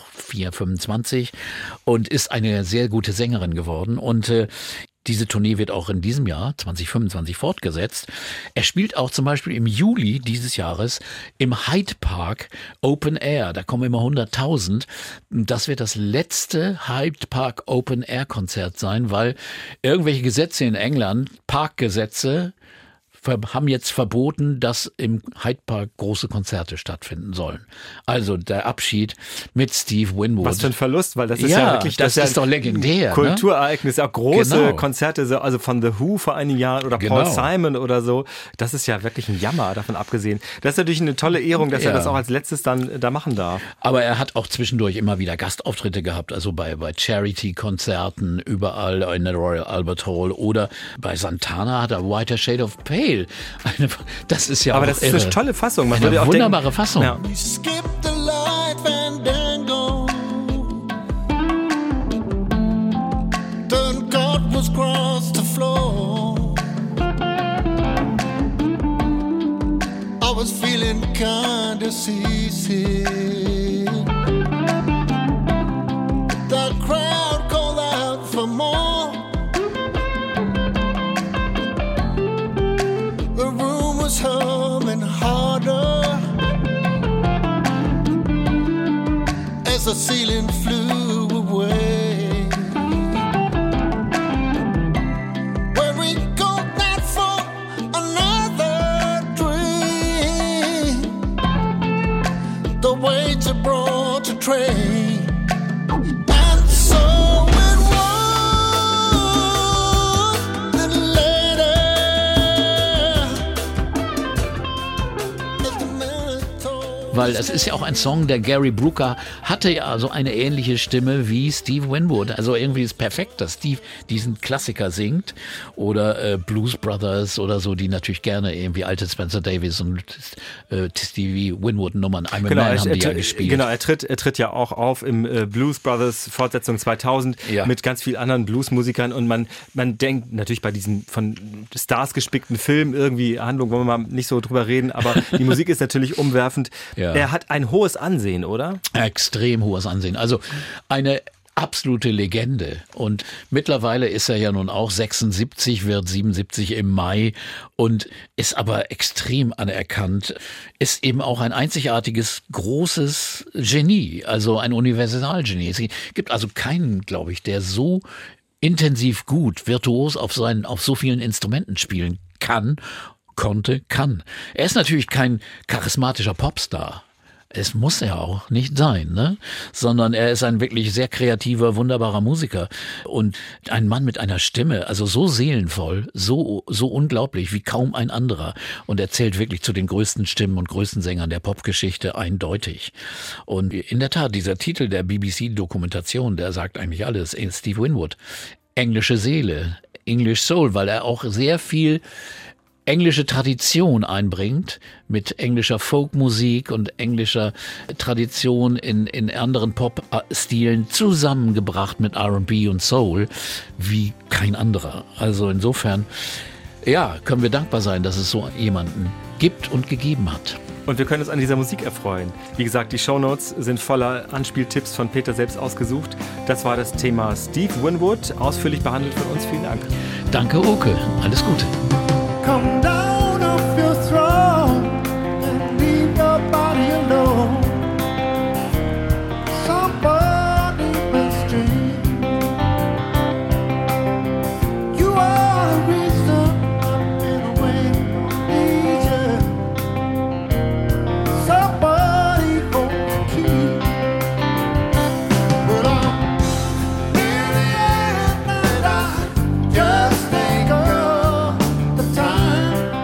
25 und ist eine sehr gute Sängerin geworden. Und diese Tournee wird auch in diesem Jahr, 2025, fortgesetzt. Er spielt auch zum Beispiel im Juli dieses Jahres im Hyde Park Open Air. Da kommen immer 100.000. Das wird das letzte Hyde Park Open Air Konzert sein, weil irgendwelche Gesetze in England, Parkgesetze, haben jetzt verboten, dass im Hyde Park große Konzerte stattfinden sollen. Also der Abschied mit Steve Winwood. Was für ein Verlust, weil das ist ja wirklich das ist doch legendär. Kulturereignis, auch große Genau. Konzerte, also von The Who vor einigen Jahren oder Genau. Paul Simon oder so. Das ist ja wirklich ein Jammer, davon abgesehen. Das ist natürlich eine tolle Ehrung, dass er Ja. das auch als letztes dann da machen darf. Aber er hat auch zwischendurch immer wieder Gastauftritte gehabt, also bei Charity-Konzerten, überall in der Royal Albert Hall oder bei Santana hat er Whiter Shade of Pale. Das ist ja Aber auch das ist eine irre. tolle Fassung. Man Eine würde auch wunderbare denken, Fassung. Ja. Skip the life and then go. Then God was crossed the floor. I was feeling kinda seasick. The crowd called out for more. The room was humming harder as the ceiling flew away. When we go that for another dream, the weights are brought to train. And so it was that later as the marathon. Weil es ist ja auch ein Song, der Gary Brooker hatte ja so eine ähnliche Stimme wie Steve Winwood. Also irgendwie ist perfekt, dass Steve diesen Klassiker singt. Oder Blues Brothers oder so, die natürlich gerne irgendwie alte Spencer Davis und Stevie Winwood Nummern I'm a Man haben die ja gespielt. Genau, er tritt ja auch auf im Blues Brothers Fortsetzung 2000 Ja. mit ganz vielen anderen Bluesmusikern und man denkt natürlich bei diesen von Stars gespickten Film irgendwie Handlung, wollen wir mal nicht so drüber reden, aber die Musik ist natürlich umwerfend. Ja. Er hat ein hohes Ansehen, oder? Extrem hohes Ansehen. Also eine absolute Legende. Und mittlerweile ist er ja nun auch 76, wird 77 im Mai und ist aber extrem anerkannt. Ist eben auch ein einzigartiges, großes Genie, also ein Universalgenie. Es gibt also keinen, glaube ich, der so intensiv gut, virtuos auf so vielen Instrumenten spielen kann. Er ist natürlich kein charismatischer Popstar. Es muss er auch nicht sein, ne? Sondern er ist ein wirklich sehr kreativer, wunderbarer Musiker und ein Mann mit einer Stimme, also so seelenvoll, so unglaublich wie kaum ein anderer. Und er zählt wirklich zu den größten Stimmen und größten Sängern der Popgeschichte, eindeutig. Und in der Tat, dieser Titel der BBC-Dokumentation, der sagt eigentlich alles. Steve Winwood, englische Seele, English Soul, weil er auch sehr viel englische Tradition einbringt, mit englischer Folkmusik und englischer Tradition in anderen Pop-Stilen zusammengebracht mit R&B und Soul, wie kein anderer. Also insofern, ja, können wir dankbar sein, dass es so jemanden gibt und gegeben hat. Und wir können uns an dieser Musik erfreuen. Wie gesagt, die Shownotes sind voller Anspieltipps von Peter selbst ausgesucht. Das war das Thema Steve Winwood, ausführlich behandelt von uns. Vielen Dank. Danke, Oke. Alles Gute. Come down off your throne and leave your body alone. Somebody must dream. You are the reason I've been away from Asia. Somebody hold the key. But I'm nearly at night. I just think of the time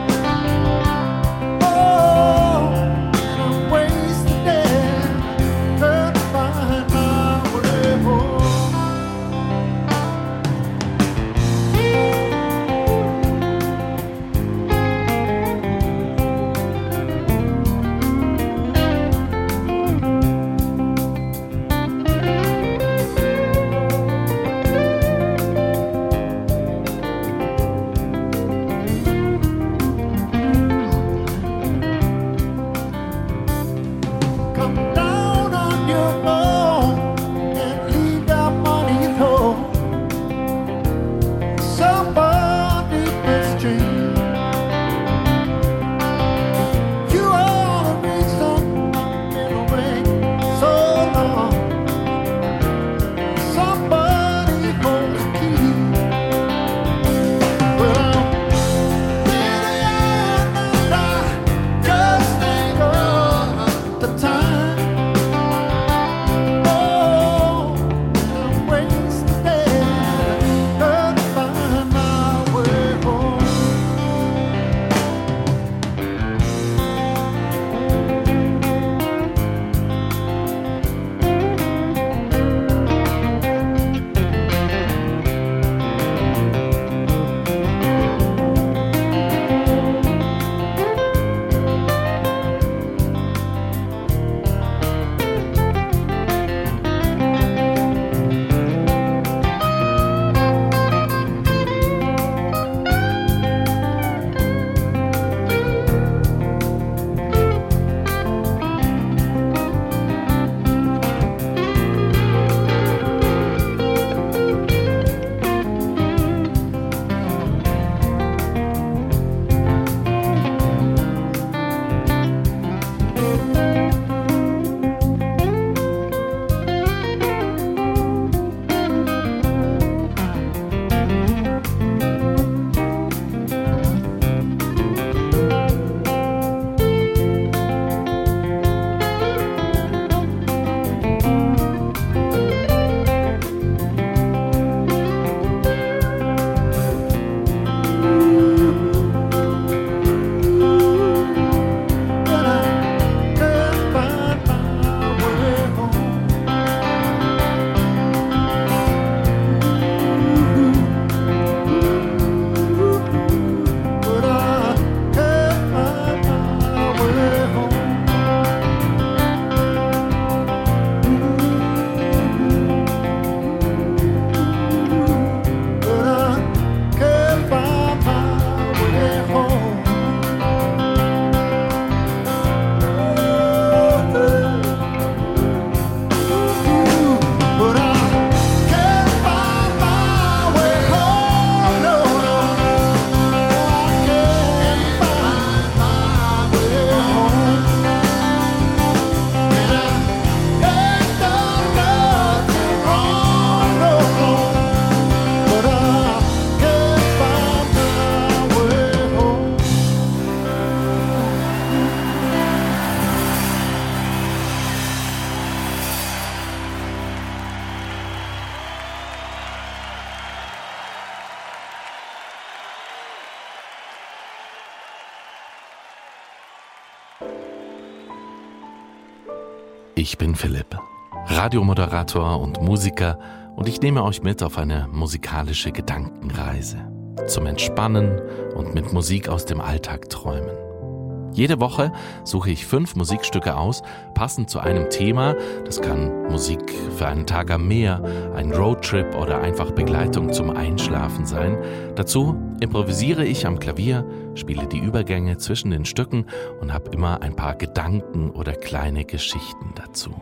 Ich bin Philipp, Radiomoderator und Musiker, und ich nehme euch mit auf eine musikalische Gedankenreise. Zum Entspannen und mit Musik aus dem Alltag träumen. Jede Woche suche ich 5 Musikstücke aus, passend zu einem Thema. Das kann Musik für einen Tag am Meer, ein Roadtrip oder einfach Begleitung zum Einschlafen sein. Dazu improvisiere ich am Klavier, spiele die Übergänge zwischen den Stücken und habe immer ein paar Gedanken oder kleine Geschichten dazu.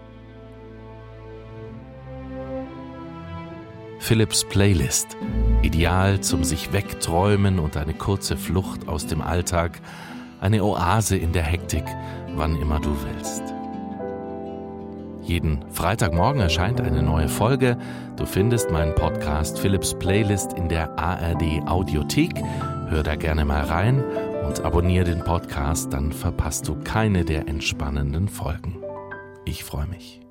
Philipps Playlist. Ideal zum sich wegträumen und eine kurze Flucht aus dem Alltag. Eine Oase in der Hektik, wann immer du willst. Jeden Freitagmorgen erscheint eine neue Folge. Du findest meinen Podcast Philipps Playlist in der ARD Audiothek. Hör da gerne mal rein und abonniere den Podcast, dann verpasst du keine der entspannenden Folgen. Ich freue mich.